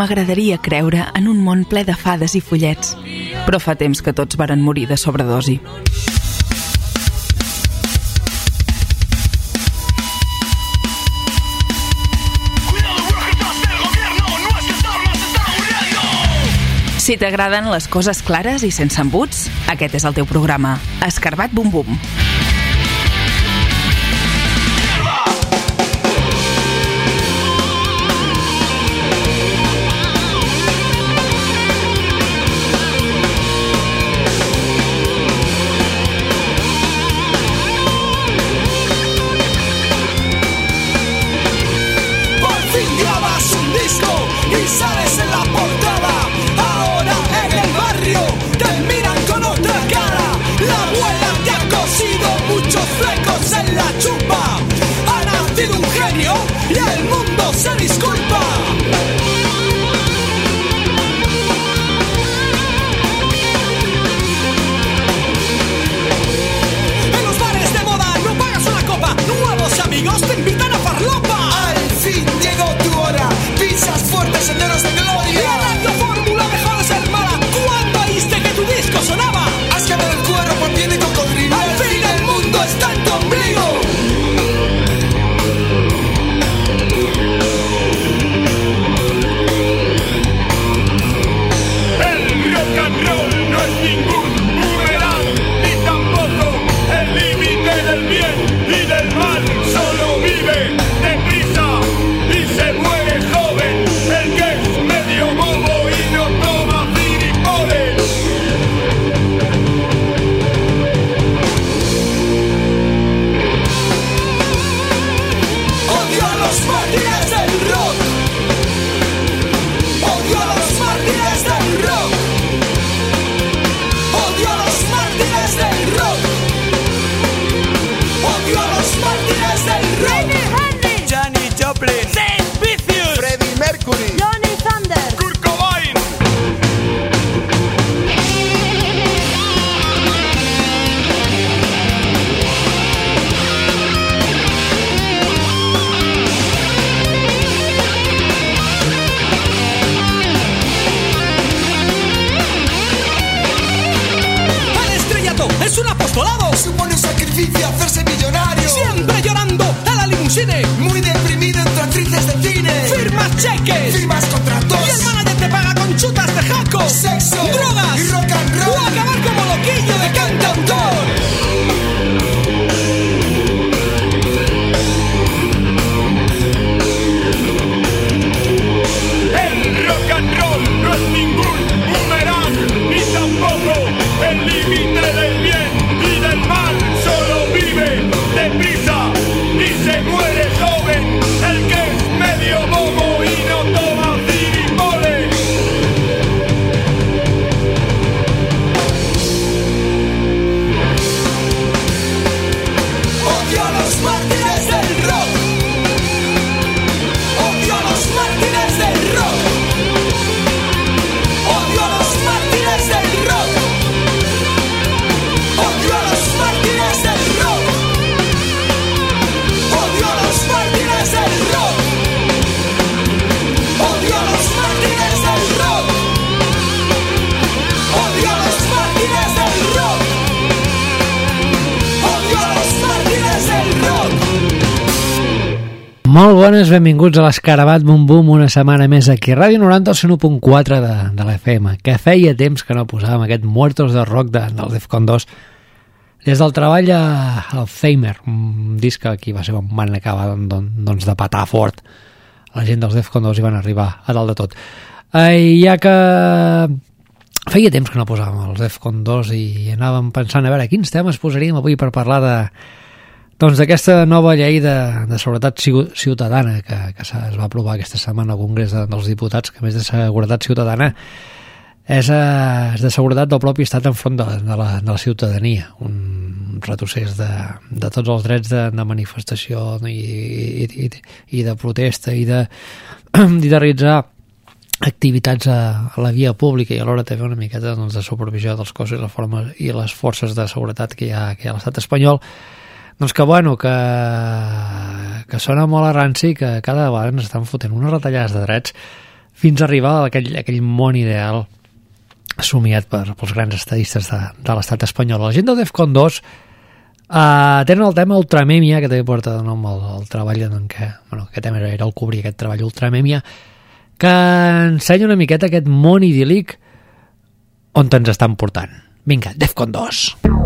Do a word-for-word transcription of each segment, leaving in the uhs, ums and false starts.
M'agradaria creure en un món ple de fades i follets, però fa temps que tots varen morir de sobredosi. Si t'agraden les coses clares i sense embuts, aquest és el teu programa. Escarbat Bum Bum. Y el mundo se disculpa. En los bares de moda no pagas una copa, nuevos amigos te invitan a farlopa. Al fin llegó tu hora, pisas fuertes senderos de gloria. La radio fórmula dejó de ser mala cuando oíste que tu disco sonaba. Has cambiado el cuero por piel de cocodrilo. Al fin el mundo está en tu ombligo. Supone un sacrificio hacerse millonario. Siempre llorando a la limusine. Muy deprimido entre actrices de cine. Firmas cheques, firmas contratos. Y el manager te paga con chutas de jaco. Sexo, drogas y rock and roll. O acabar como loquillo de cantautor. El rock and roll no es ningún boomerang, ni tampoco el límite del bien y del mal. Solo vive deprisa y se muere joven el que es medio bobo y no toma ciripoles. Odio a los mártires del rock. Odio a los mártires del rock. Odio a los mártires del rock. Odio a los mártires del rock. Odio a los mártires del rock. Odio a los mártires del rock. Odio a los mártires del rock. Odio a los mártires del rock. Molt bones, benvinguts a l'Escarabat Bum Bum, una setmana més aquí a Ràdio noranta, el cent u punt quatre de, de l'F M, que feia temps que no posàvem aquest Muertos de Rock de, del Defcon dos. Des del treball a Alzheimer, un disc que aquí va ser on van acabar doncs, de patar fort. La gent dels Defcon dos hi van arribar a dalt de tot. Eh, ja que feia temps que no posàvem els Defcon dos i anàvem pensant a veure quins temes posaríem avui per parlar de doncs d'aquesta nova llei de, de seguretat ciutadana que, que es va aprovar aquesta setmana al Congrés de, dels Diputats, que a més de seguretat ciutadana és, eh, és de seguretat del propi estat enfront de, de, la, de la ciutadania, un retrocés de, de tots els drets de, de manifestació i, i, i, i de protesta i de, i de realitzar activitats a, a la via pública i alhora també una miqueta doncs, de supervisió dels cossos i, la forma, i les forces de seguretat que hi ha, que hi ha a l'estat espanyol. Doncs que bueno, que, que sona molt a ranci, que cada vegada ens estan fotent unes retallades de drets fins a arribar a aquell, aquell món ideal somiat per, pels grans estadistes de, de l'estat espanyol. La gent de Defcon dos uh, tenen el tema Ultramèmia, que també porta de nom el, el treball en què, bueno, aquest tema era, era el cobrir aquest treball Ultramèmia, que ensenya una miqueta aquest món idíl·lic on ens estan portant. Vinga, Defcon dos.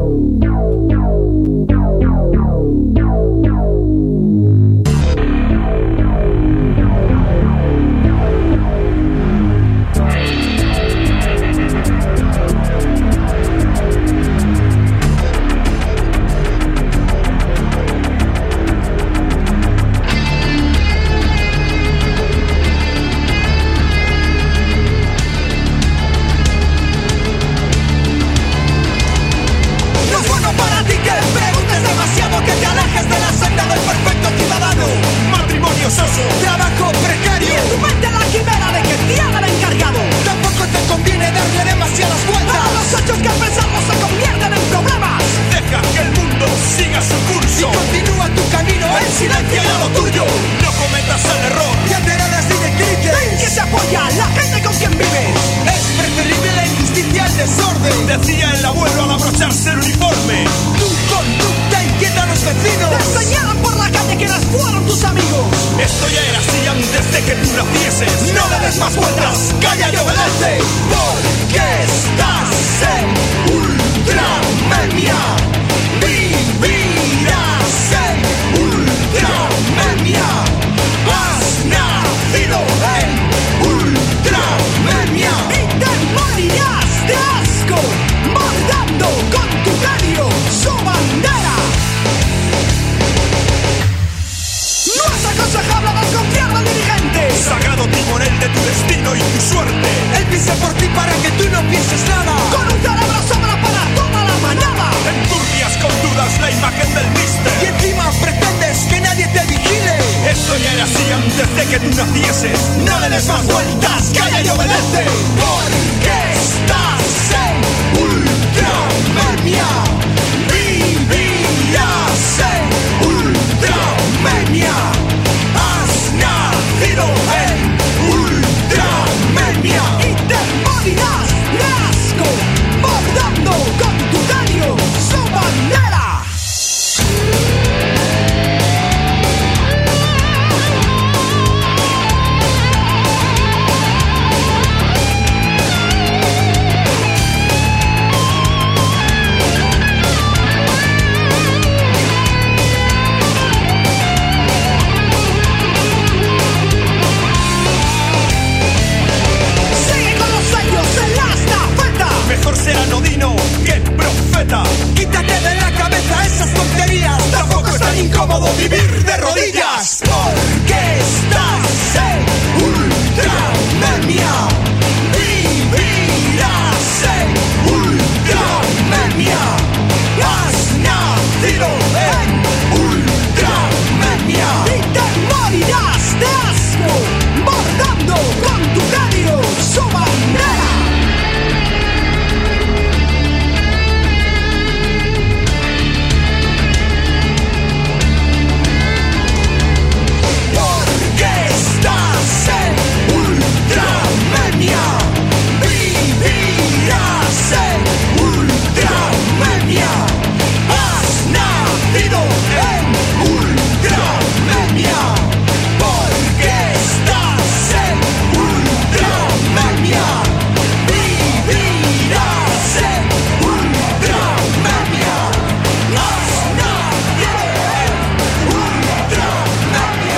Trabajo precario y en tu mente la quimera de que te hagan encargado. Tampoco te conviene darle demasiadas vueltas. Todos los hechos que pensamos se convierten en problemas. Deja que el mundo siga su curso y continúa tu camino en silencio y a lo tuyo. No cometas el error de alteradas directrices en que se apoya la gente con quien vives. Es preferible la injusticia al desorden, decía el abuelo al abrocharse el uniforme. Tu conducta inquieta a los vecinos. Te enseñaron por la calle quienes fueron tus amigos. Esto ya era así antes de que tú nacieses. No le des más vueltas, calla y obedece. Porque estás en Ultramèmia. Vivirás en Ultramèmia. Has nacido en Ultramèmia. Y te morirás de asco bordando con tu radio su bandera. No es aconsejable desconfiar al dirigente. Sagrado timonel de tu destino y tu suerte. Él piensa por ti para que tú no pienses nada. Con un cerebro sobra para toda la manada. Enturbias con dudas la imagen del mister. Y encima pretendes que nadie te vigile. Esto ya era así antes de que tú nacieses. No le des más vueltas, calla y obedece. Porque estás en Ultramèmia. Vivirás en Ultramèmia. Has nacido en Ultramèmia. Y te morirás de asco bordando con tu radio su bandera. Mejor ser anodino que profeta. Quítate de la cabeza esas tonterías. Tampoco es tan incómodo vivir de rodillas. Porque estás en Ultramèmia. Vivirás en Ultramèmia. Has nacido en Ultramèmia. Y te morirás de asco bordando con tu radio su bandera. Estás en Ultramèmia. Vivirás en Ultramèmia. Has nacido en Ultramèmia. Porque estás en Ultramèmia. Vivirás en Ultramèmia. Has nacido en Ultramèmia.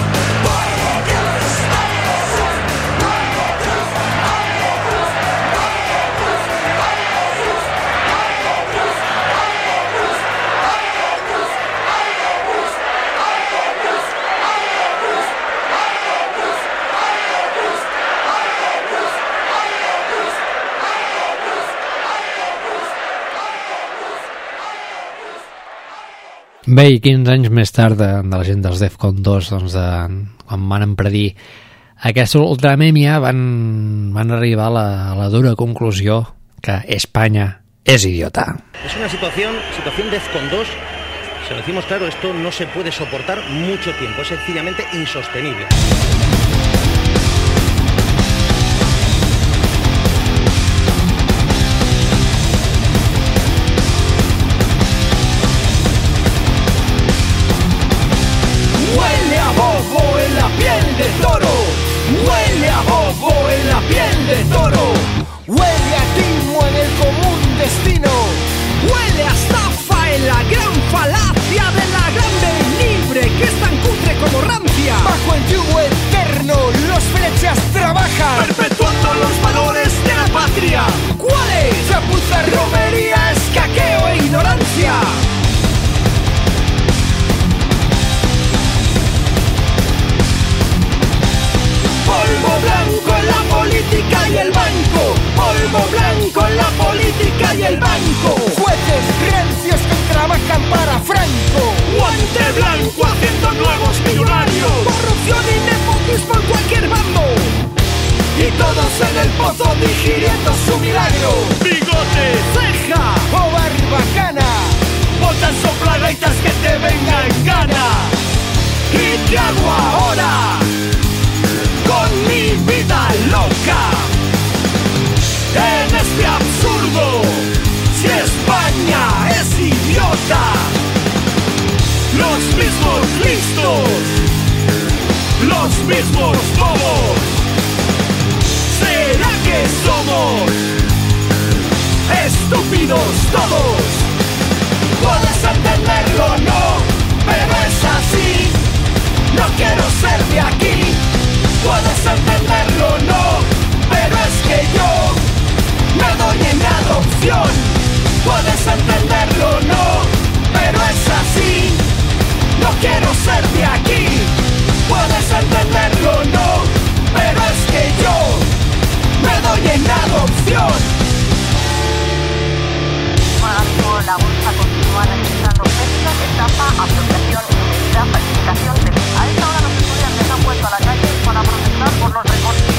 Bé, i quinze anys més tard de, de la gent dels Defcon dos, doncs de, quan van predir aquesta Ultramèmia, van, van arribar a la, a la dura conclusió que Espanya es idiota. Es una situación, situación Defcon dos, se lo decimos claro, esto no se puede soportar mucho tiempo, es sencillamente insostenible. patria. ¿Cuál es? Chapuza, romería, escaqueo e ignorancia. Polvo blanco en la política y el banco. Polvo blanco en la política y el banco. Jueces rancios que trabajan para Franco. Guante blanco haciendo nuevos millonarios. Corrupción y nepotismo en cualquier bando. Y todos en el pozo digiriendo su milagro. Bigote, ceja o barbacana. Botas soplagaitas que te venga en gana. ¿Y qué hago ahora con mi vida loca? En este absurdo, si España es idiota, los mismos listos, los mismos bobos. ¿Será que somos estúpidos todos? Puedes entenderlo, no, pero es así. No quiero ser de aquí. Puedes entenderlo, no, pero es que yo me doy en adopción. Puedes entenderlo, no, pero es así. No quiero ser de aquí. Puedes entenderlo, no, pero es que yo me doy en adopción. Bueno, amigo, la bolsa continúa registrando pesca, estafa, apropiación indebida, falsificación de... A esta hora los estudiantes han puesto a la calle para protestar por los recortes.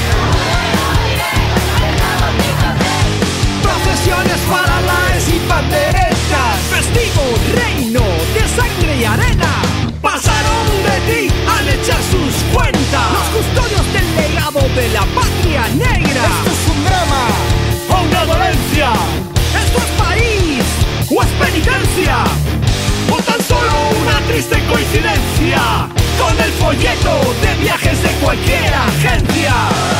Procesiones paralaes y panderetas, festivo reino de sangre y arena. Pasaron de ti al echar sus cuentas, los custodios del legado de la patria negra. Esto es un drama o una dolencia. Esto es país o es penitencia, o tan solo una triste coincidencia con el folleto de viajes de cualquier agencia.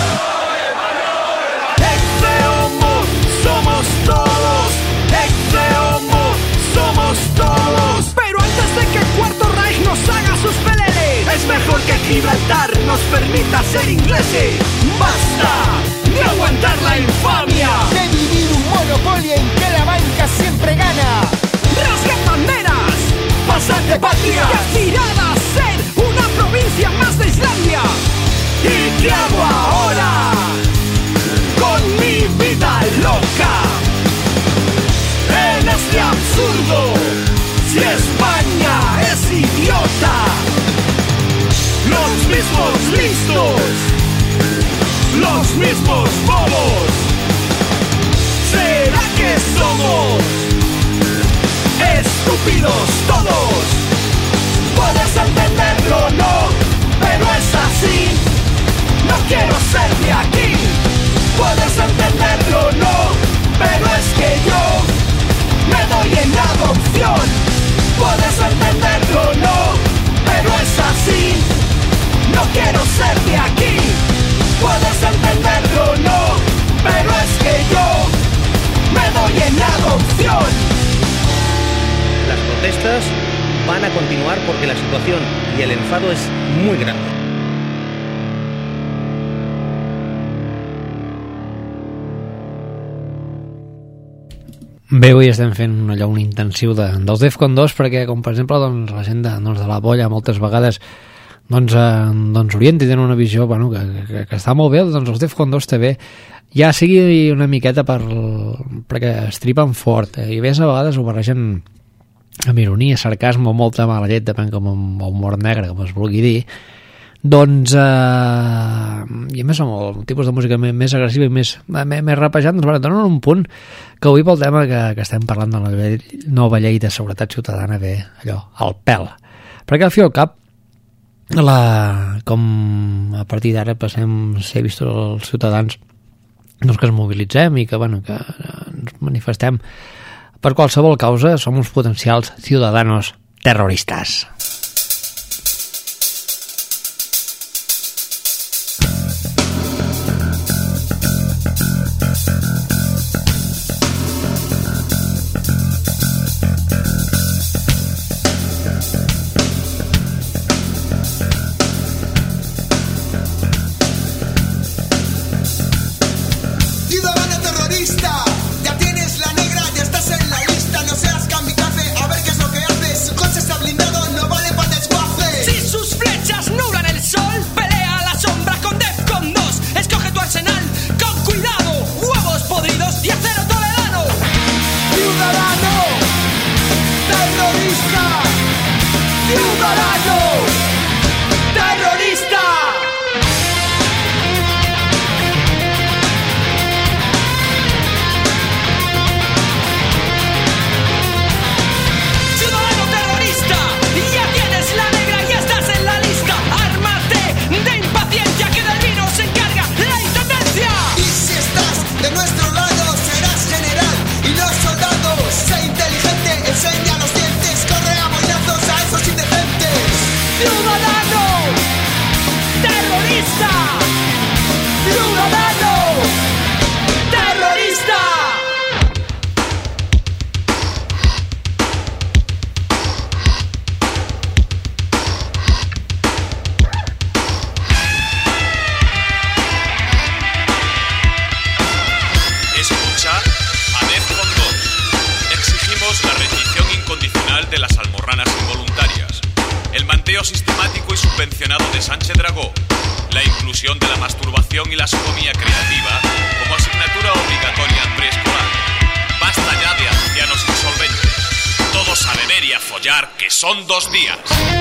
Ex-homo somos todos, ex-homo somos todos. Pero antes de que el Cuarto Reich nos haga sus peleles, es mejor que Gibraltar nos permita ser ingleses. ¡Basta de aguantar la infamia! De vivir un monopolio en que la banca siempre gana. ¡Rasguen banderas! ¡Pasad de patria! ¡Y aspirad a ser una provincia más de Islandia! ¿Y qué hago ahora con mi vida loca? En este absurdo, si España es idiota, los mismos listos, los mismos bobos. ¿Será que somos estúpidos todos? Puedes entenderlo, no, pero es así. No quiero ser de aquí. Puedes entenderlo, no, pero es que yo me doy en adopción. Puedes entenderlo, no, pero es así. No quiero ser de aquí. Puedes entenderlo, no, pero es que yo me doy en adopción. Las protestas van a continuar porque la situación y el enfado es muy grande. Bé, avui estem fent allò, un intensiu de, dels Defcon dos perquè, com per exemple, doncs, la gent de, doncs, de la bolla moltes vegades doncs, eh, doncs orienta i tenen una visió bueno, que, que, que està molt bé, doncs els Defcon dos també ja sigui una miqueta per, perquè estripen fort eh, i a més a vegades ho barregen amb ironia, sarcasme o molta mala llet, depèn com amb humor negre, com es vulgui dir, doncs eh, i a més amb el tipus de música més, més agressiva i més, més, més rapejant, doncs bueno, donen un punt que avui pel tema que, que estem parlant de la nova llei de seguretat ciutadana ve allò, al pèl, perquè al fi al cap la, com a partir d'ara passem ser vist els ciutadans doncs que es mobilitzem i que, bueno, que ens manifestem per qualsevol causa, som uns potencials ciudadanos terroristas. Ciudadano terrorista. Nacional de las Almorranas Involuntarias, el manteo sistemático y subvencionado de Sánchez Dragó, la inclusión de la masturbación y la sodomía creativa como asignatura obligatoria en preescolar. Basta ya de ancianos insolventes. Todos a beber y a follar, que son dos días.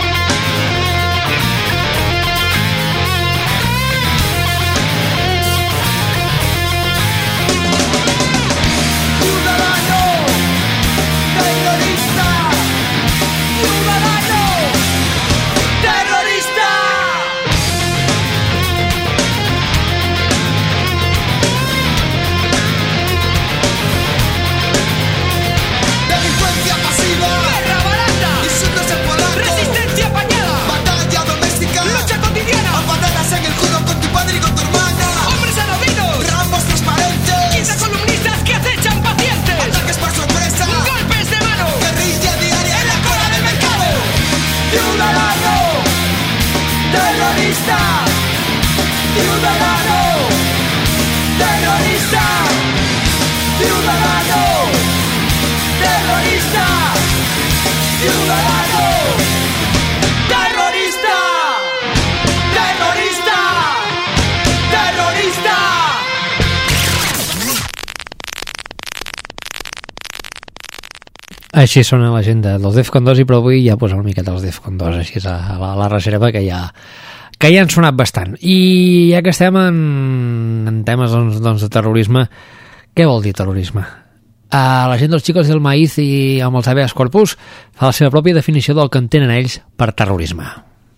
Així sona la gent dels Defcon dos, i però avui ja posa una miqueta els Defcon dos així a la, a la reserva, que ja, que ja han sonat bastant. I ja que estem en, en temes doncs, doncs, de terrorisme, què vol dir terrorisme? Uh, la gent dels Chicos del Maíz i amb els habeas corpus fa la seva pròpia definició del que entenen ells per terrorisme.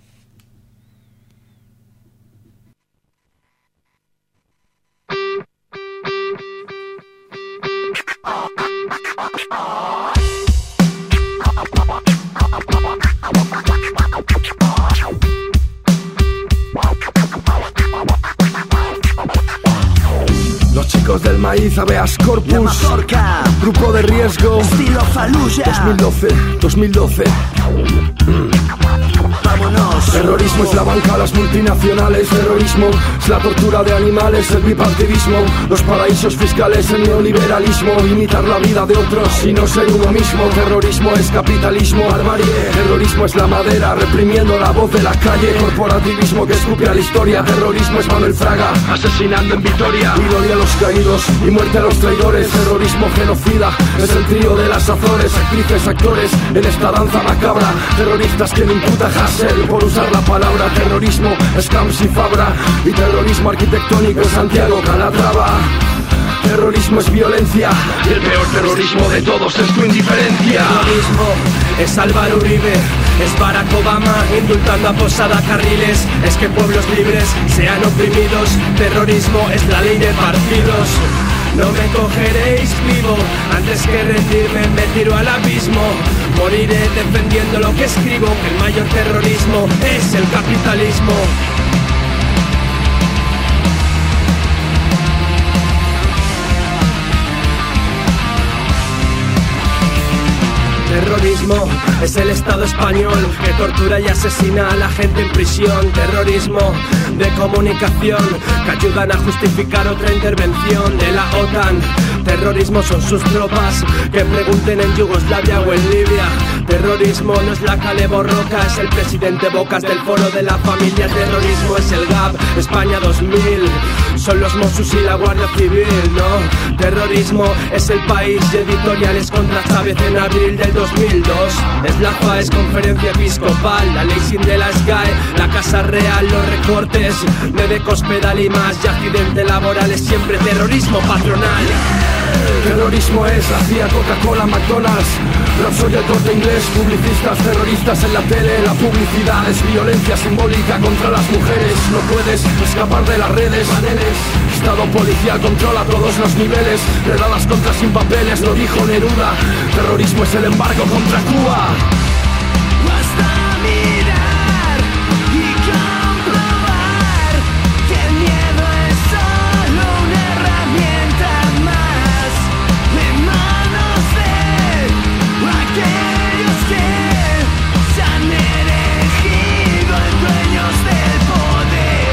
Los Chicos del Maíz, habeas corpus, grupo de riesgo, estilo Fallujah, dos mil doce, dos mil doce. Mm. Vámonos. Terrorismo es la banca, las multinacionales. Terrorismo es la tortura de animales, el bipartidismo, los paraísos fiscales, el neoliberalismo, imitar la vida de otros y no ser uno mismo. Terrorismo es capitalismo, barbarie. Terrorismo es la madera, reprimiendo la voz de la calle. Corporativismo que escupe a la historia. Terrorismo es Manuel Fraga, asesinando en Vitoria. Gloria a los caídos y muerte a los traidores. Terrorismo genocida es el trío de las Azores. Actrices, actores en esta danza macabra. Terroristas que le imputa Hassel por usar la palabra terrorismo. Scams y Fabra. Y terrorismo arquitectónico es Santiago Calatrava. Terrorismo es violencia y el peor terrorismo de todos es tu indiferencia. Terrorismo es Álvaro Uribe, es Barack Obama indultando a Posada Carriles. Es que pueblos libres sean oprimidos. Terrorismo es la ley de partidos. No me cogeréis vivo, antes que rendirme me tiro al abismo. Moriré defendiendo lo que escribo, que el mayor terrorismo es el capitalismo. Terrorismo es el Estado español que tortura y asesina a la gente en prisión. Terrorismo de comunicación que ayudan a justificar otra intervención de la OTAN. Terrorismo son sus tropas que pregunten en Yugoslavia o en Libia. Terrorismo no es la Cale Borroca, es el presidente Bocas del Foro de la Familia. Terrorismo es el G A P, España dos mil, son los Mossos y la Guardia Civil, ¿no? Terrorismo es el País y editoriales contra Chávez en abril del dos mil dos. Es la F A E, es Conferencia Episcopal, la ley sin de la S G A E, la Casa Real, los recortes de Decospedal y más, y accidente laboral es siempre terrorismo patronal. Terrorismo es la C I A, Coca-Cola, McDonald's, Repsol y el Corte Inglés. Publicistas, terroristas en la tele. La publicidad es violencia simbólica contra las mujeres. No puedes escapar de las redes. Paneles. Estado policial controla todos los niveles. Redadas contra sin papeles, lo dijo Neruda. Terrorismo es el embargo contra Cuba. Basta mirar y comprobar que el miedo es solo una herramienta más en manos de aquellos que se han erigido en dueños del poder.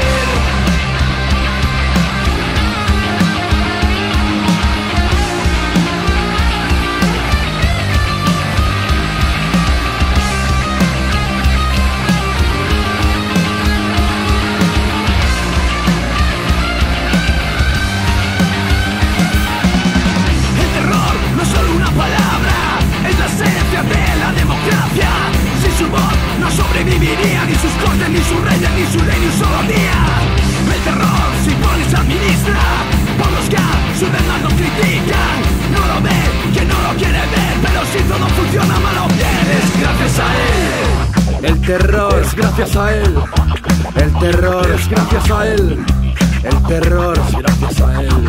no sobreviviría ni sus cortes, ni sus reyes, ni su ley, ni un solo día. El terror se impone y se administra por los que a su demás nos critican. No lo ve, que no lo quiere ver, pero si todo funciona mal o bien, es gracias a él. El terror Es gracias a él, El terror es gracias a él, El terror es gracias a él.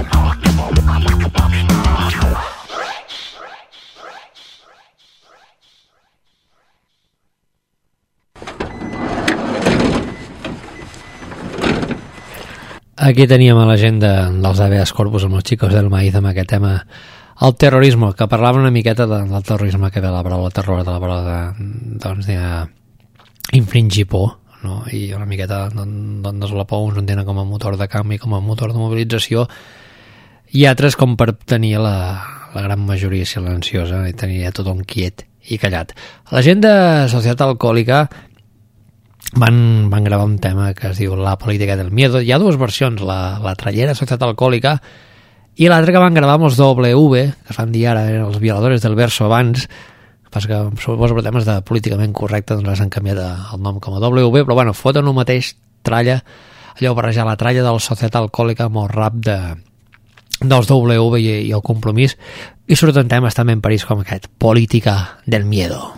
Aquí teníem a la gent de, dels Habeas Corpus amb els Chicos del Maíz amb aquest tema, el terrorisme, que parlava una miqueta de, del terrorisme que ve la paraula terror, de la paraula de, doncs, de infringir por, no? I una miqueta doncs, la por uns entenen com a motor de canvi, com a motor de mobilització, i altres com per tenir la, la gran majoria silenciosa i tenir tothom quiet i callat. La gent de Societat Alcohòlica van, van gravar un tema que es diu La política del miedo. Hi ha dues versions, la, la trallera Societat Alcohòlica i l'altra que van gravar amb els W, que es van dir ara els violadores del verso abans, pas que suposo per temes de políticament correcte doncs les han canviat el nom com a W, però bueno, foten un mateix tralla, allò barrejar la tralla del Societat Alcohòlica amb el rap de, dels W i, i el Compromís, i surten temes també en París com aquest, Política del miedo.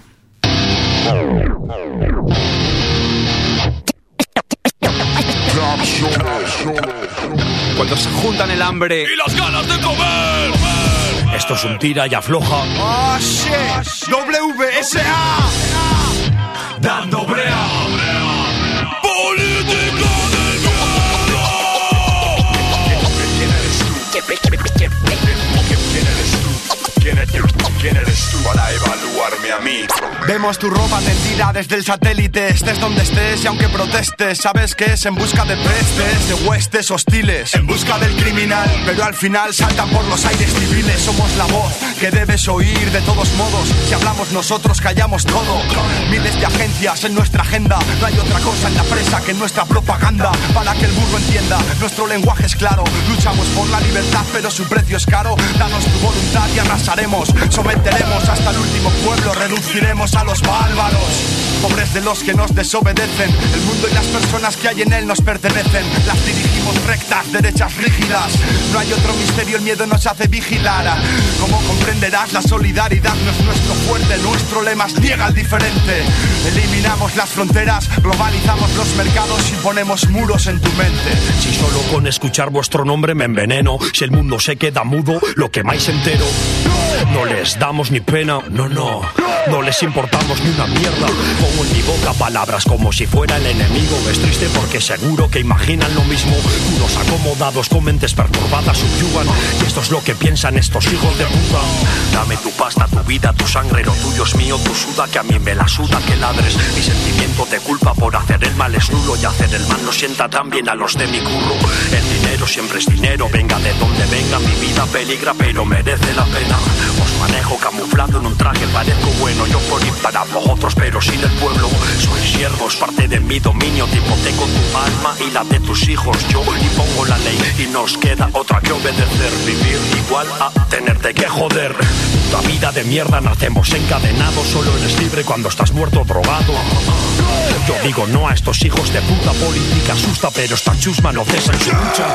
Cuando se juntan el hambre ¡Y las ganas de comer! Esto es un tira y afloja. ¡Oh, shit! W S A Dando brea. ¡Política del miedo! ¿Quién eres tú para evaluarme a mí? Vemos tu ropa tendida desde el satélite. Estés donde estés y aunque protestes, sabes que es en busca de prestes, de huestes hostiles, en busca del criminal, pero al final saltan por los aires civiles. Somos la voz que debes oír de todos modos. Si hablamos nosotros callamos todo. Miles de agencias en nuestra agenda. No hay otra cosa en la presa que nuestra propaganda. Para que el burro entienda, nuestro lenguaje es claro. Luchamos por la libertad pero su precio es caro. Danos tu voluntad y arrasaremos. Someteremos hasta el último pueblo. Reduciremos a los bárbaros. Pobres de los que nos desobedecen. El mundo y las personas que hay en él nos pertenecen. Las dirigimos rectas, derechas rígidas. No hay otro misterio, el miedo nos hace vigilar. Como comprenderás, la solidaridad no es nuestro fuerte. Nuestro lema es niega al diferente. Eliminamos las fronteras, globalizamos los mercados y ponemos muros en tu mente. Si solo con escuchar vuestro nombre me enveneno, si el mundo se queda mudo, lo quemáis entero. No les damos ni pena, no, no, no les importamos ni una mierda. Pongo en mi boca palabras como si fuera el enemigo. Es triste porque seguro que imaginan lo mismo. Unos acomodados con mentes perturbadas subyugan. Y esto es lo que piensan estos hijos de puta. Dame tu pasta, tu vida, tu sangre, lo tuyo es mío, tu suda, que a mí me la suda que ladres. Mi sentimiento de culpa por hacer el mal es nulo y hacer el mal no sienta tan bien a los de mi curro. El dinero siempre es dinero, venga de donde venga, mi vida peligra pero merece la pena. Os manejo camuflado en un traje, parezco bueno, yo por ir para vosotros pero sin el pueblo. Sois siervos, parte de mi dominio, te hipoteco tu alma y la de tus hijos. Yo impongo la ley y nos queda otra que obedecer. Vivir igual a tenerte que joder. Puta vida de mierda, nacemos encadenados. Solo eres libre cuando estás muerto drogado. Yo digo no a estos hijos de puta. Política asusta pero esta chusma no cesa en su lucha.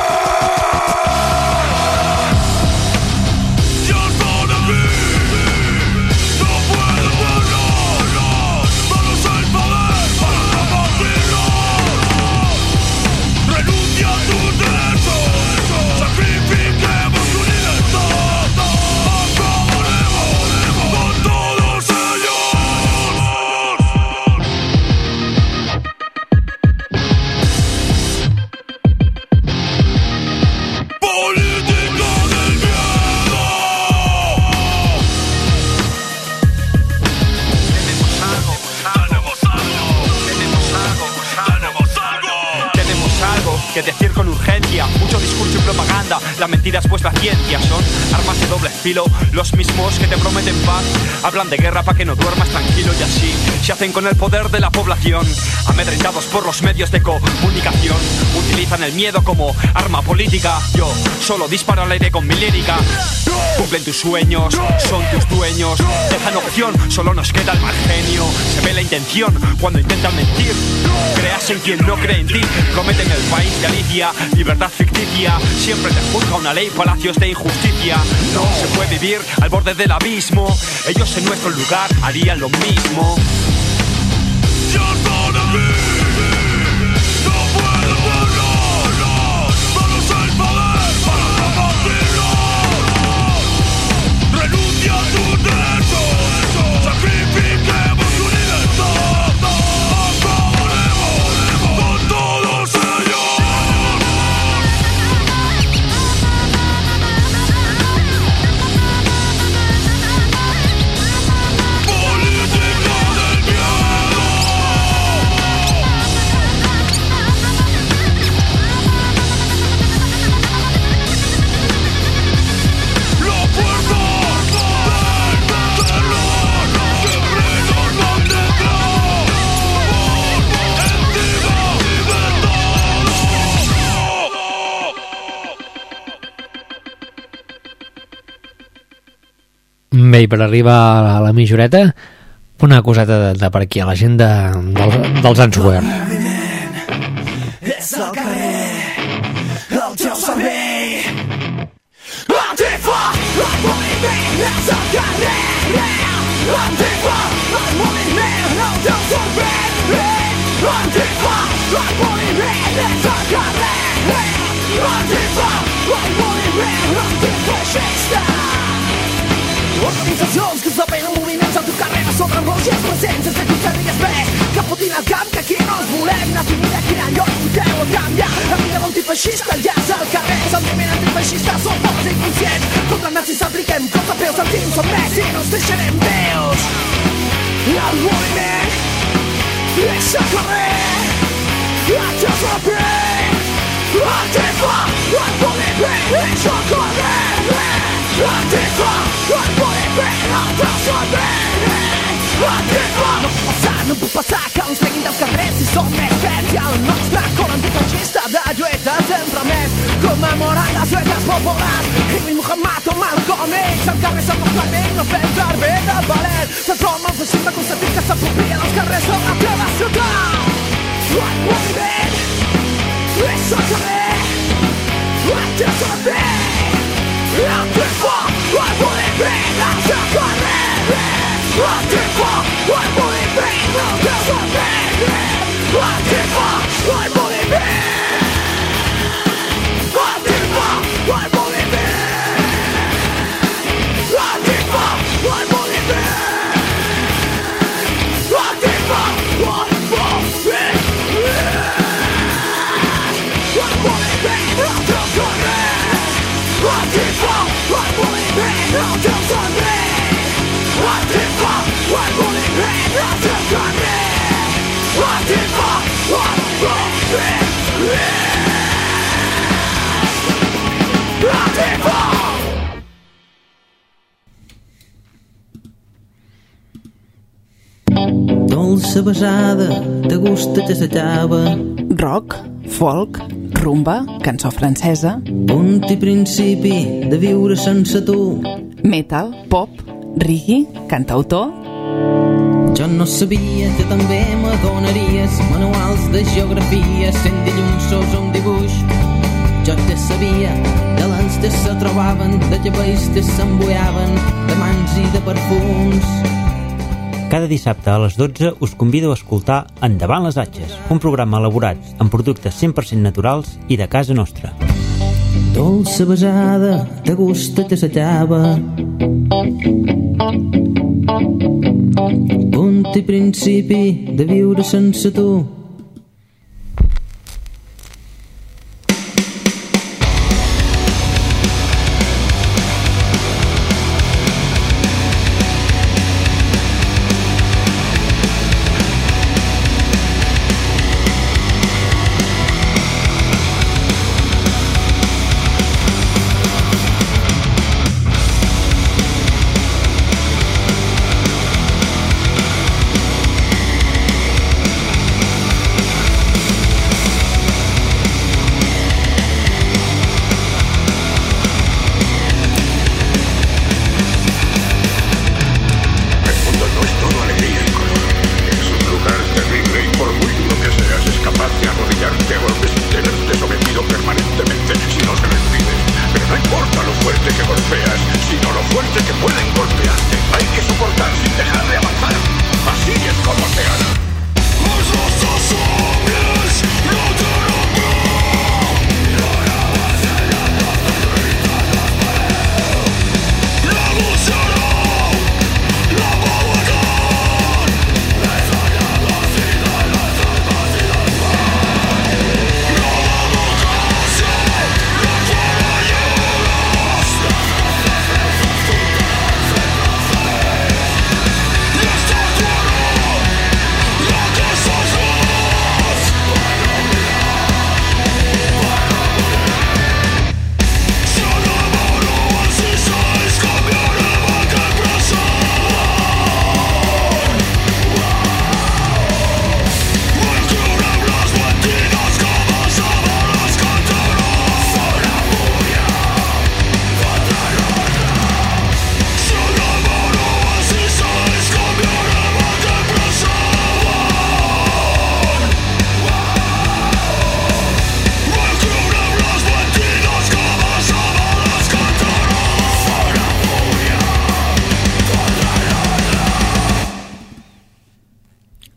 que decir con urgencia. Mucho discurso y propaganda, la mentira es vuestra ciencia. Son armas de doble filo, los mismos que te prometen paz. Hablan de guerra para que no duermas tranquilo y así se hacen con el poder de la población. Amedrentados por los medios de comunicación, utilizan el miedo como arma política. Yo solo disparo al aire con mi lírica. Cumplen tus sueños, son tus dueños. Dejan opción, solo nos queda el mal genio. Se ve la intención cuando intentan mentir. Creas en quien no cree en ti. Prometen el país de Alicia, libertad ficticia. Siempre te juzga una ley, palacios de injusticia. No se puede vivir al borde del abismo. Ellos en nuestro lugar harían lo mismo. Yo soy a mí. No puedo borrarlo. Danos el poder para combatirlo. Renuncia a tus derechos. Sacrifiquemos tu libertad. Acabaremos con todos ellos. Bé, i per arribar a la mitjoreta, una coseta de, de per aquí, a la gent de, dels, dels Answer. És el carrer, el teu servei. Antifa, el moviment és el carrer. Antifa, el moviment, el teu servei. Antifa, el moviment és el carrer. Antifa, el moviment antifeixista. Organitzacions que esdevenen moviments al teu carrer sobre rogers presents des de que ho sàpigues bé que fotin al camp que aquí no els volem definir de quin lloc podeu a canviar la vida antifeixista ja és al carrer és el moviment antifeixista som pocs inconscients contra els nazis apliquem cops de peus sentim sotmès i no ens deixarem veus el moviment és al carrer el teu servei Antifa, el moviment és al carrer Antifa, el moviment, el teu servei. Antifa! No puc passar, no puc passar que ens treguin dels carrers si som més ferms i el nostre cor antifeixista de lluita sempre més commemorant les lluites populars Hiwi Muhammad o Malcolm X al carrer se'n clarament no fem servir de valent transforma el feixisme constatit que s'apropia dels carrers de la teva ciutat El moviment és al carrer el teu servei Antifa, el moviment, el teu carrer Antifa, el moviment, el teu servei Antifa, el moviment Antifa, el moviment Antifa, el moviment Antifa, el moviment El moviment, el teu carrer Antifa, el moviment, el teu servei Antifa, el moviment, el teu carrer Antifa, el moviment Antifa Dolça besada, de gust te desitjava Rock, folk, rumba, cançó francesa Punt i principi de viure sense tu Metal, pop, reggae, cantautor Jo no sabia que també m'adonaries manuals de geografia sent dilluns sos un dibuix Jo te sabia de l'ans te se trobaven de cabells te s'embuiaven de mans i de perfums Cada dissabte a les dotze us convido a escoltar Endavant les Atxes, un programa elaborat amb productes cent per cent naturals i de casa nostra. Dolça besada, de gust te desitjava Punt i principi de viure sense tu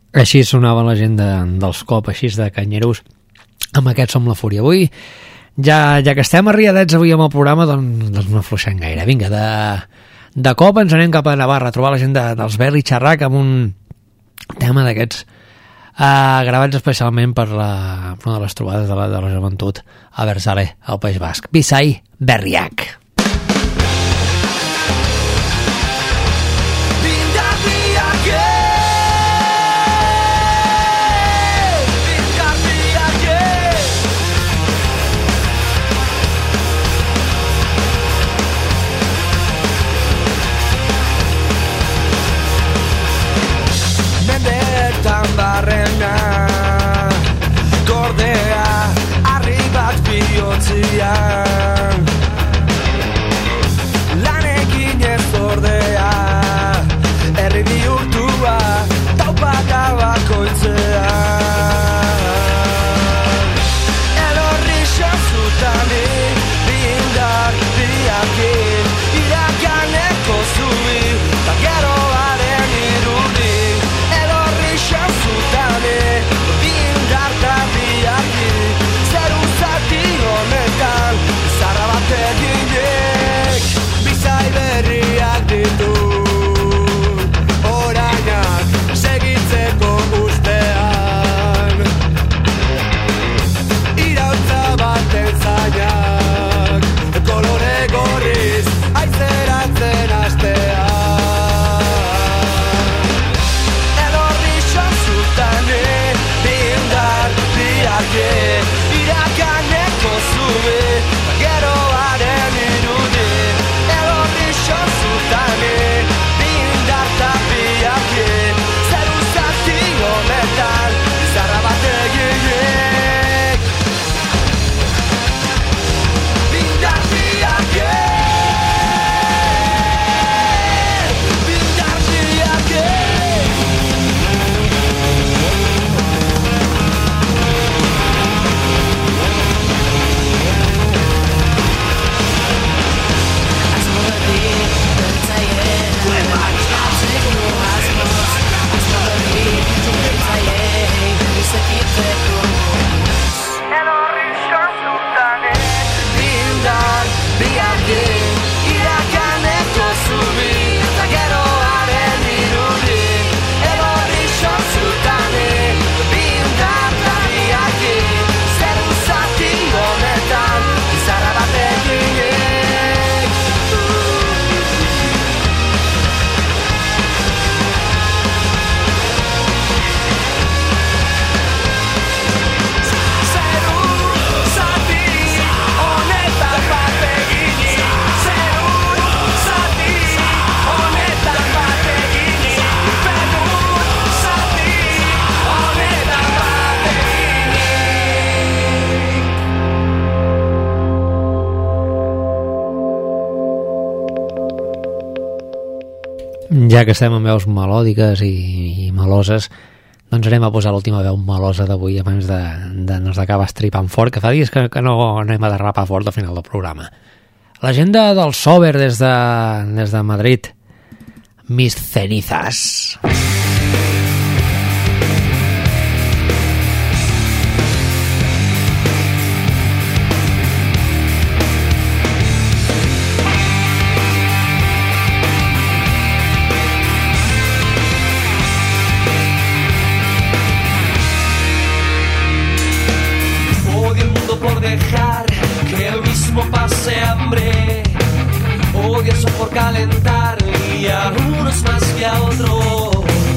Així sonava la gent de, dels Cop, així de canyeros, amb aquest Som la Fúria. Avui, ja, ja que estem arriadets avui amb el programa, doncs, doncs no afluixem gaire. Vinga, de, de cop ens anem cap a Navarra a trobar la gent de, dels Berri Xarrac amb un tema d'aquests uh, gravats especialment per, la, per una de les trobades de la, de la joventut a Berzale, al País Basc. Bisai Berriak. Barrena Gordea Arri bat bihotzian Lanekin ez ordea Herri bihurtua Taupaka bakoitzean Elorri xazutani Bindar biakin Irakaneko zubi Ta geroaren irudi Xazutane, bindarta biaki Zeru zati honetan, zarra bat eginek Bizai berriak ditu Orainak, segitzeko ustean Irautza baten zainak Kolore gorriz, aizeratzen astean Irakaneko zube Geroaren irudi Elorri xozutane Bindarta biaki Zeru zati honetan Zarra bat eginek Bindar biaki Bindar biaki Ja que estem amb veus melòdiques i, i meloses, doncs anem a posar l'última veu melosa d'avui abans de, de nos d'acabar estripant fort, que fa dies que, que no anem a derrapar fort al final del programa. La gent de, del Sober des de, des de Madrid, Mis Cenizas. Pase hambre, odio eso por calentar y a unos más que a otros.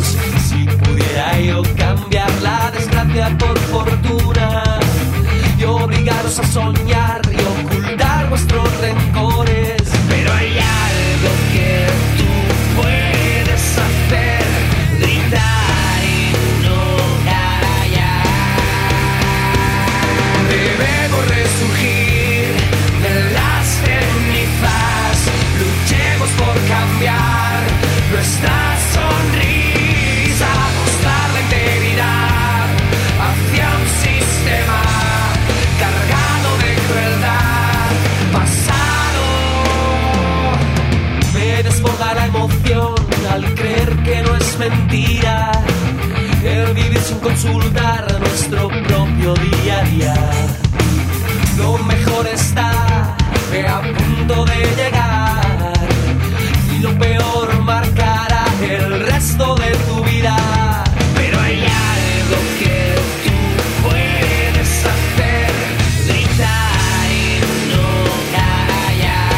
consultar nuestro propio día a día. Lo mejor está a punto de llegar y lo peor marcará el resto de tu vida. Pero hay algo que tú puedes hacer, gritar y no callar.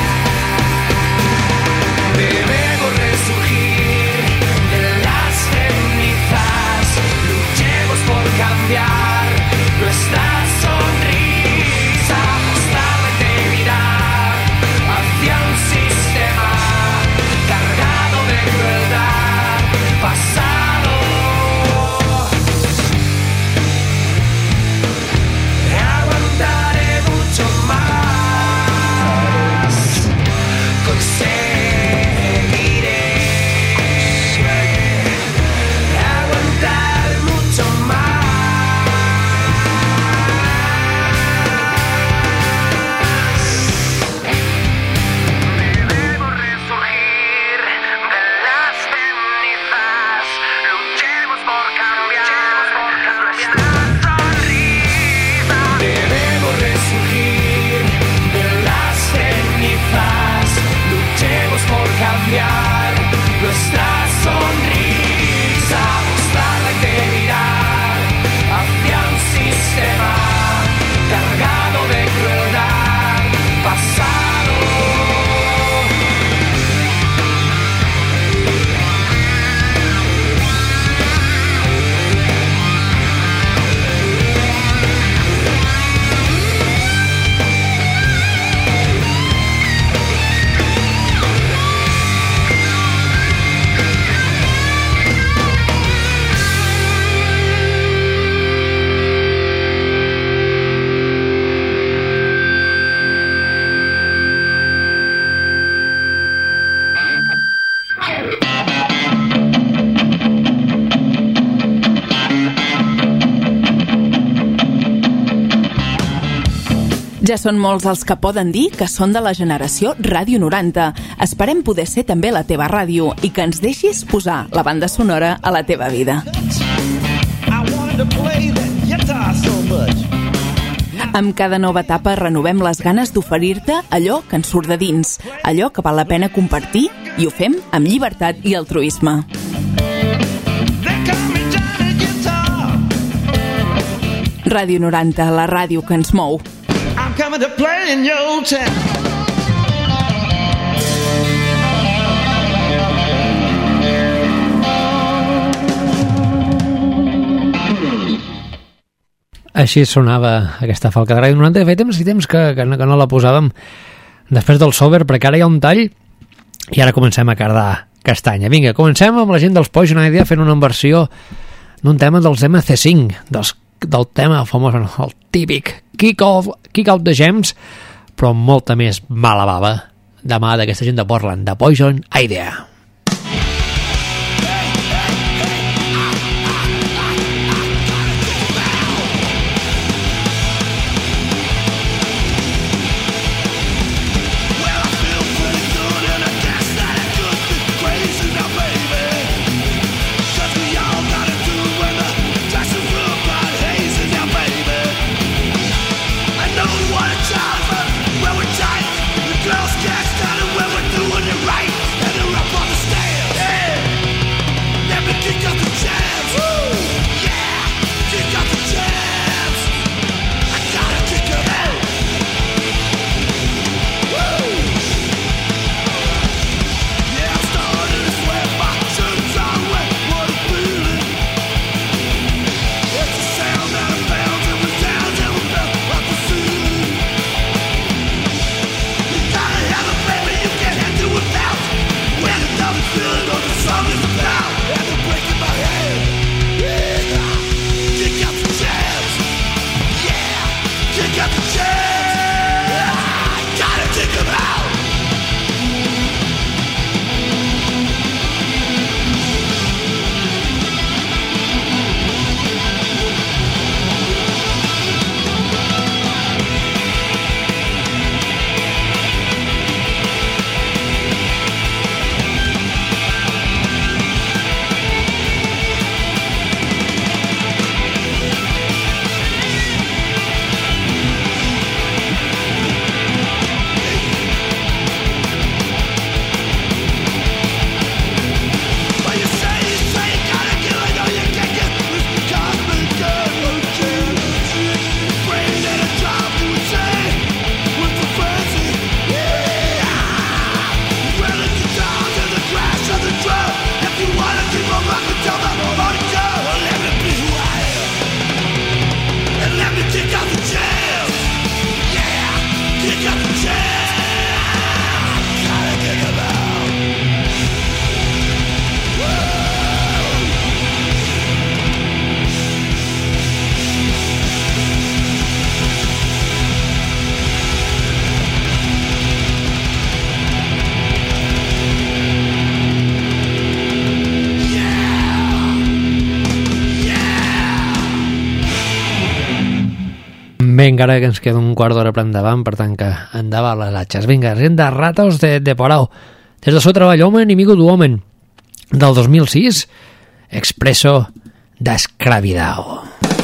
Debemos resurgir de las cenizas, luchemos por cambiar nuestra sonrisa, mostrar la integridad hacia un sistema cargado de crueldad pasado. Aguantaré mucho más, conseguiré aguantar mucho más. Debemos resurgir de las cenizas, luchemos por cambiar nuestra sonrisa. Debemos resurgir de las cenizas, luchemos por cambiar nuestra sonrisa, mostrar la integridad hacia un sistema cargado de crueldad pasado. Ja són molts els que poden dir que són de la generació Ràdio noranta. Esperem poder ser també la teva ràdio i que ens deixis posar la banda sonora a la teva vida. Amb cada nova etapa renovem les ganes d'oferir-te allò que ens surt de dins, allò que val la pena compartir, i ho fem amb llibertat i altruisme. Ràdio noranta, la ràdio que ens mou. I'm coming to play in your town. Així sonava aquesta falca de Ràdio noranta. De fet, temps i temps que, que, no, que no la posàvem després del sober, perquè ara hi ha un tall i ara comencem a cardar castanya. Vinga, comencem amb la gent dels Poison Idea fent una versió d'un tema dels eme ce cinc, dels del tema famós, el típic Kick, off, kick Out the Gems, però amb molta més mala bava de mà d'aquesta gent de Portland, de Poison Idea. Girls can't stand it when we're doing it right, and they're up on Bé, encara que ens queda un quart d'hora per endavant, per tant que endavant les atxes. Vinga, gent de Ratos de, de Porau. Des del seu treball Home, Enemigo du Homem, del dos mil sis, Expreso d'Escravidao.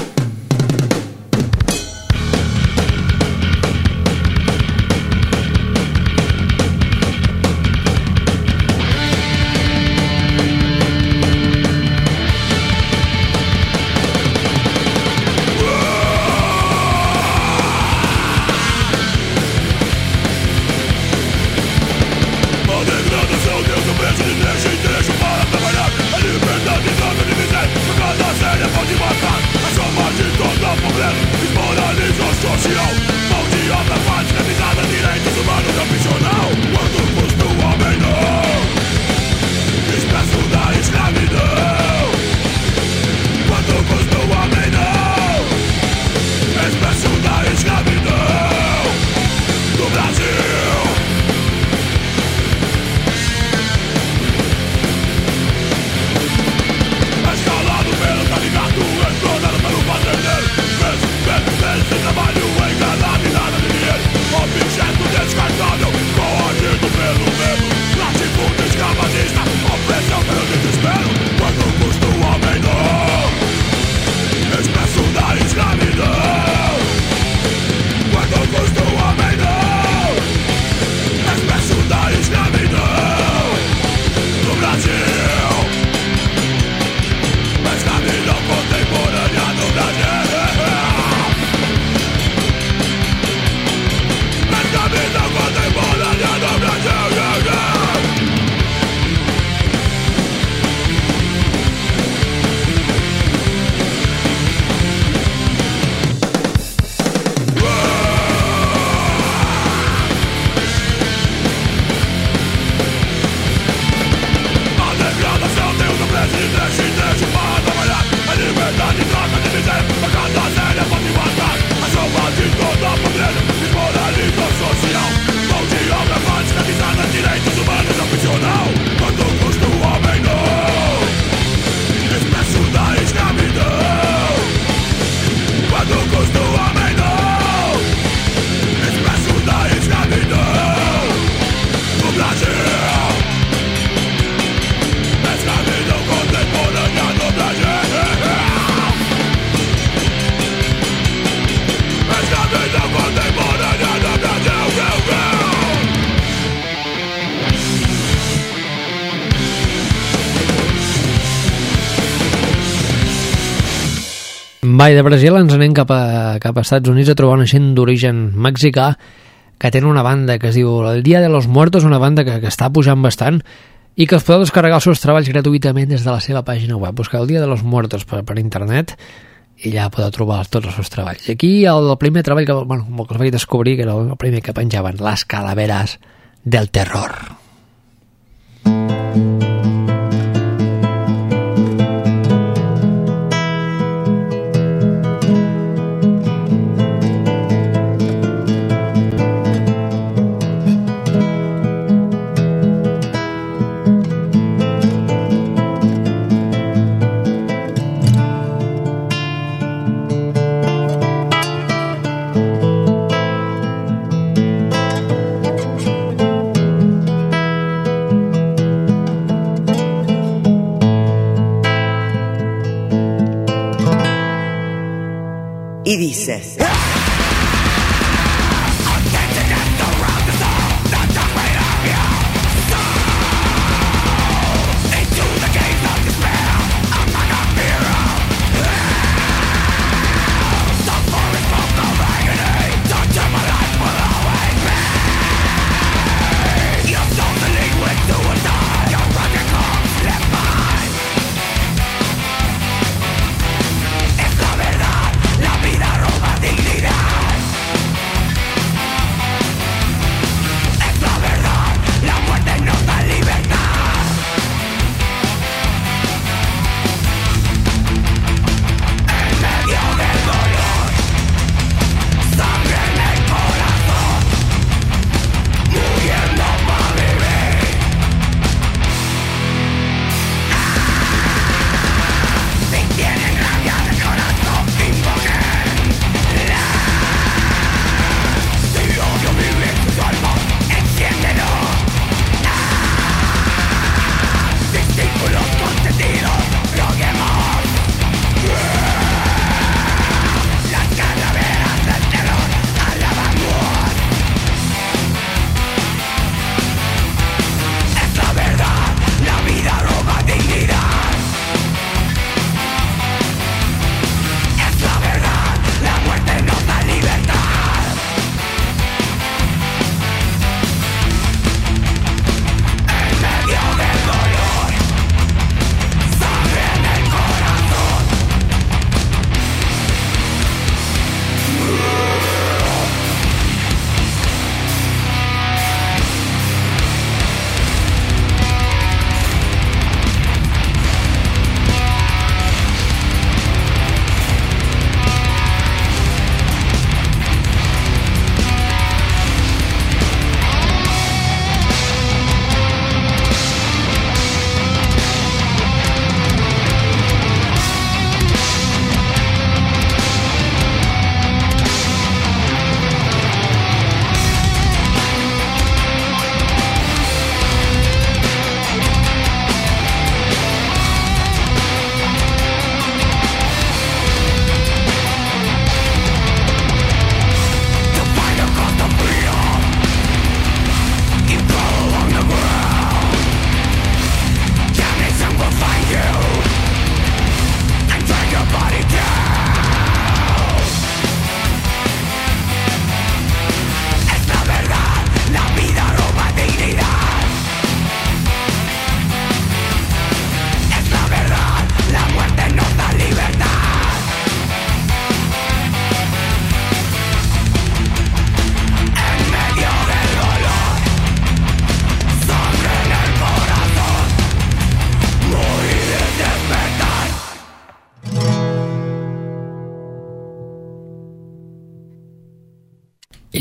Vai, de Brasil ens anem cap a, cap a Estats Units a trobar una gent d'origen mexicà que tenen una banda que es diu El Día de los Muertos, una banda que, que està pujant bastant i que es podeu descarregar els seus treballs gratuïtament des de la seva pàgina web. Buscar El Día de los Muertos per, per internet i allà podeu trobar tots els seus treballs. I aquí el, el primer treball que, bueno, que els vaig descobrir, que era el primer que penjaven, Les Calaveras del Terror. Y dices... Dignidad.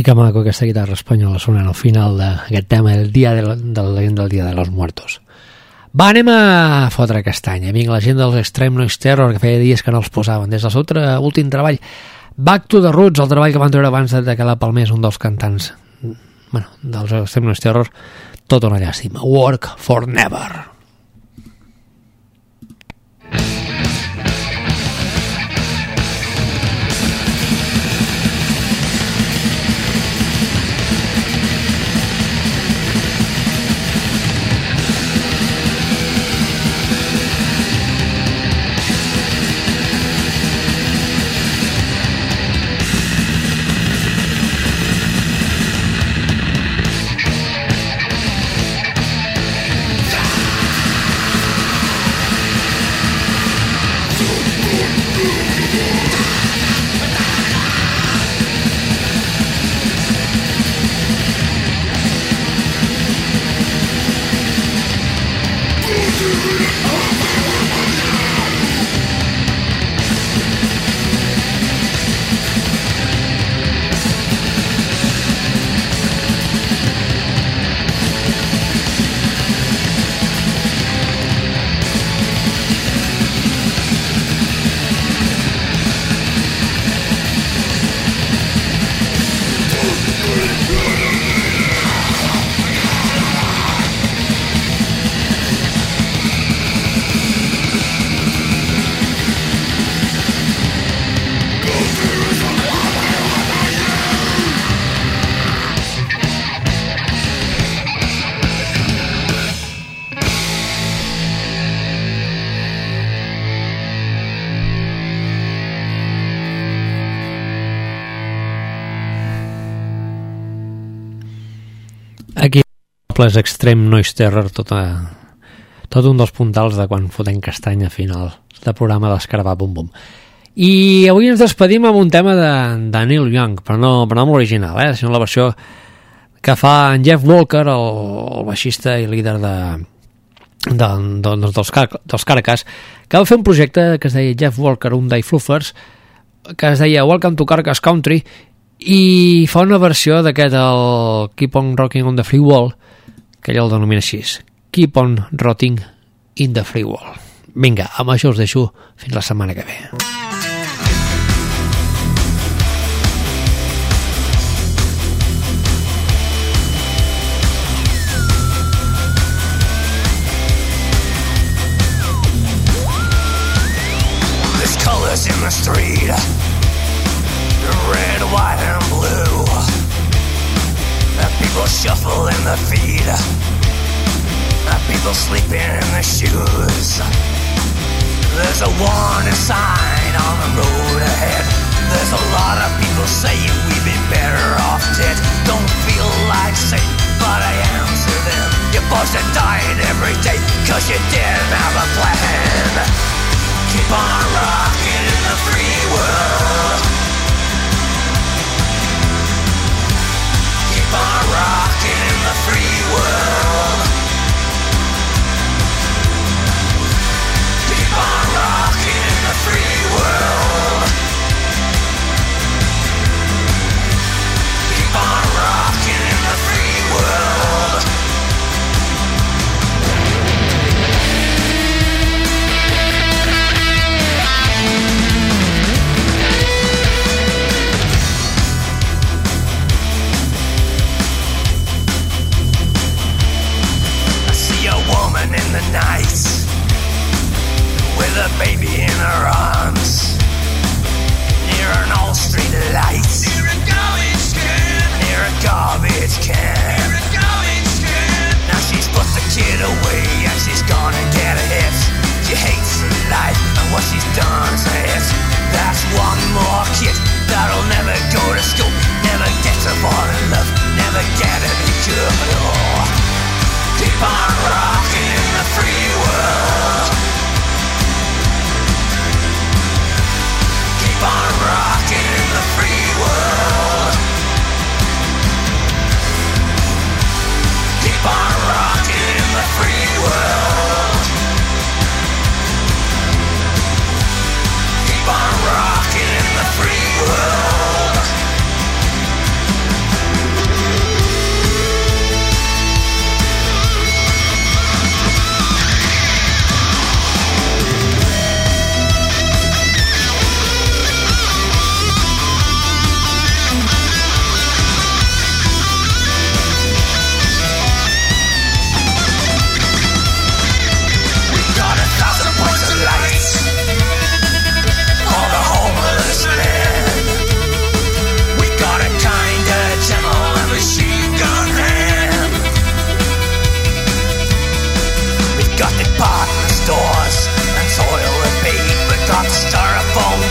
que maco aquesta guitarra espanyola sonant al final d'aquest tema del dia del, del, del Dia de los Muertos. Va, anem a fotre castanya. Vinga, la gent dels Extreme Noise Terror, que feia dies que no els posaven. Des del seu tra- últim treball, Back to the Roots, el treball que van treure abans de que la Palmés, un dels cantants, bueno, dels Extreme Noise Terror, tot una llàstima. Work for Never. Aquí és Extreme Noise Terror, tot, a, tot un dels puntals de quan fotem castanya final de programa d'Escarabat Bum Bum. I avui ens despedim amb un tema de, de Neil Young, però no, però no l'original, eh, sinó la versió que fa en Jeff Walker, el, el baixista i líder de, de, de, dels, dels Carcass, que va fer un projecte que es deia Jeff Walker, un Day Fluffers, que es deia Welcome to Carcass Country, i fa una versió d'aquest, el Keep on Rocking on the Free Wall, que ell el denomina així, Keep on Rotting in the Free Wall. Vinga, amb això us deixo fins la setmana que ve. There's colors in the street, red, white, and blue. The people shuffle in the feet, the people sleeping in their shoes. There's a warning sign on the road ahead. There's a lot of people saying we'd be better off dead. Don't feel like saying, but I answer them. Your boys are dying every day, cause you didn't have a plan. Keep on rocking in the free world. Keep on rocking in the free world. Keep on rocking in the free world. Keep on rocking in the free world. I see a woman in the night with a baby in her arms, near an old street light, near a garbage can, near a garbage can, near a garbage can. Now she's put the kid away and she's gonna get a hit. She hates her life and what she's done to it. That's one more kid that'll never go to school, never get to fall in love, never get any good. Oh, keep on rocking in the free world. Keep on rocking in the free world. Keep on rocking in the free world. Keep on rocking in the free world.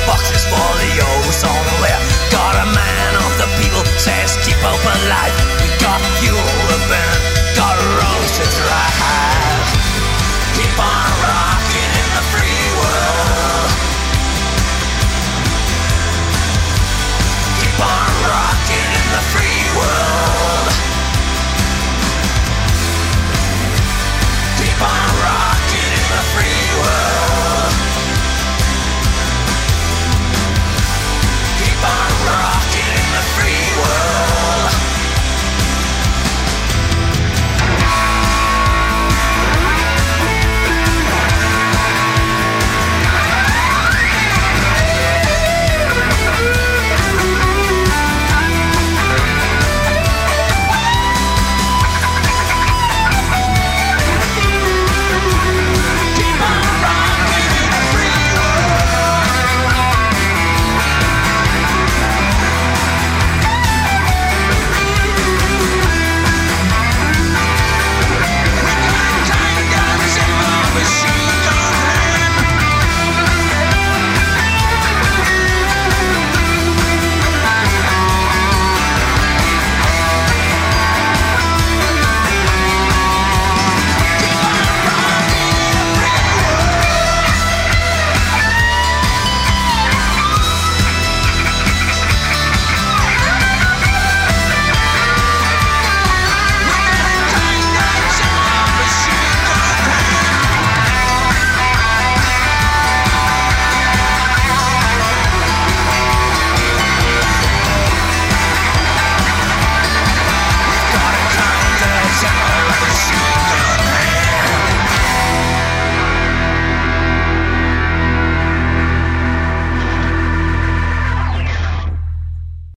boxes for the O's on the way. Got a man of the people says keep open life.